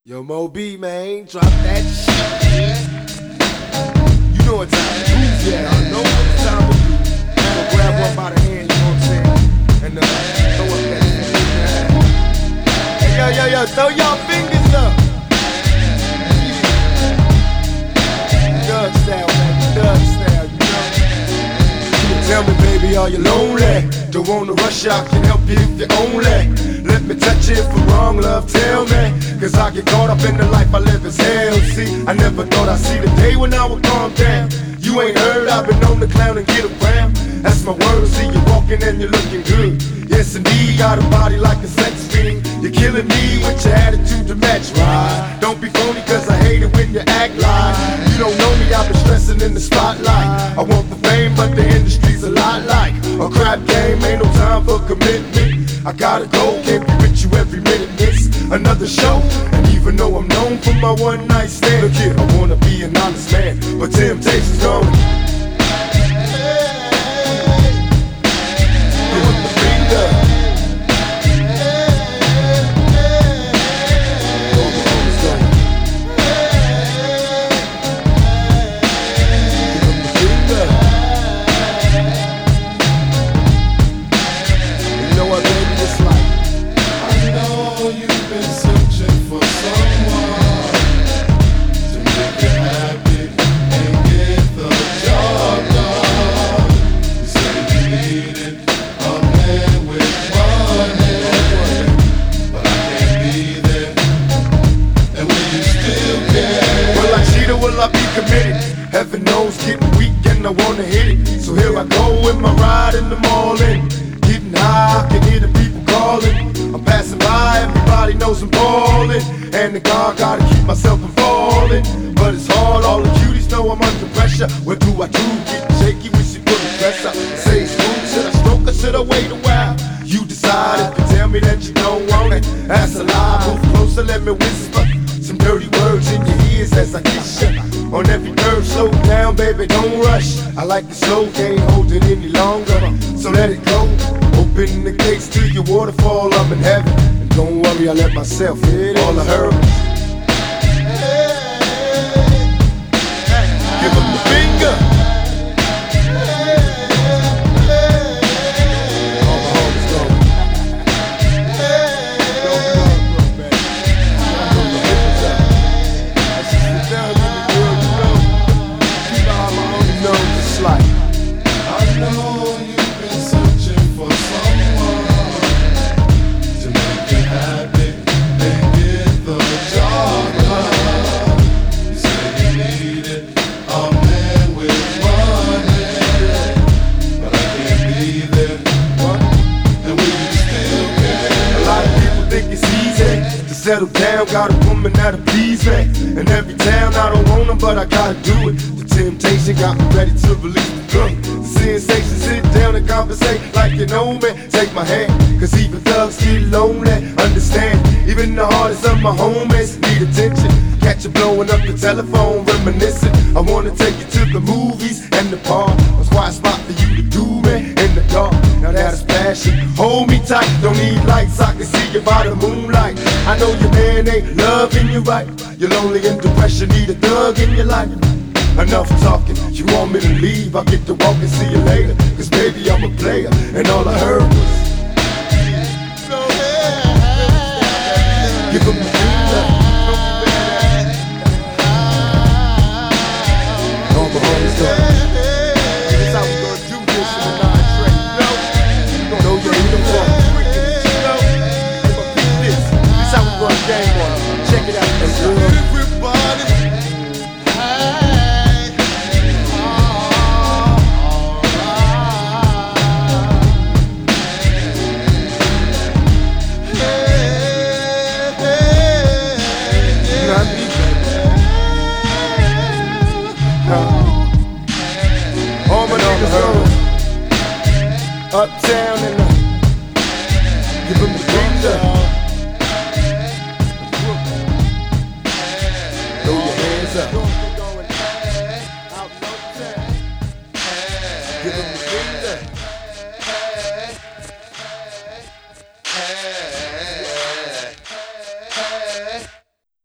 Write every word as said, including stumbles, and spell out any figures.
Yo, Mo B, man, drop that shit. You know what time to do, yeah. I know what it's time to do. So grab one by the hand, you know what I'm saying? And uh, throw up that shit. Hey, yo, yo, yo, throw y'all fingers up. Doug style, man, Doug style, you know. Tell me, baby, are you lonely? Don't wanna rush, I can help you if you're only. Let me touch it for wrong, love, tell me. Cause I get caught up in the life I live as hell. See, I never thought I'd see the day when I would calm down. You ain't heard, I've been on the clown and get around. That's my word, see you walking and you're looking good. Yes indeed, got a body like a sex fiend. You're killing me with your attitude to match, right? Don't be phony cause I hate it when you act like you don't know me, I've been stressing in the spotlight. I want the fame but the industry's a lot like a crap game, ain't no time for commitment. I gotta go, can't be with you every minute, miss another show. And even though I'm known for my one night stand, look here, I wanna be an honest man, but temptation's gone. Will I be committed? Heaven knows getting weak and I wanna hit it. So here I go with my ride in the morning. Getting high, I can hear the people calling. I'm passing by, everybody knows I'm ballin'. And the God gotta keep myself from falling. But it's hard, all the cuties know I'm under pressure. What do I do? Getting shaky, wish you couldn't dress up. Say it's smooth, should I stroke or should I wait a while? You decide if you tell me that you don't want it. That's a lie, move closer, let me whisper some dirty words in your ears as I kiss you on every curve. Slow down, baby, don't rush. I like the slow, can't hold it any longer, so let it go. Open the gates to your waterfall, I'm in heaven. And don't worry, I let myself hit all the hurdles. Give them the finger. Settle down, got a woman that'll please me. In every town, I don't want them, but I gotta do it. The temptation got me ready to release the gun. The sensation, sit down and conversate like you know me. Take my hand, cause even thugs get lonely. Understand, even the hardest of my homies need attention. Catch you blowing up the telephone, reminiscing. I wanna take you to the movies and the park. A quiet spot for you to do me in the dark. Now that's passion. Hold me tight, don't need lights, I can see you by the moonlight. I know your man ain't loving you right. You're lonely and depression, need a thug in your life. Enough talking, you want me to leave, I'll get to walk and see you later. Cause baby I'm a player, and all I heard was give him the finger. All the homies go. This is how we gonna do this in the nine track. You know, know your uniform. How we run game on it. Check it out. Everybody. All my niggas on uptown and uh, give them the finger. Throw your hands up.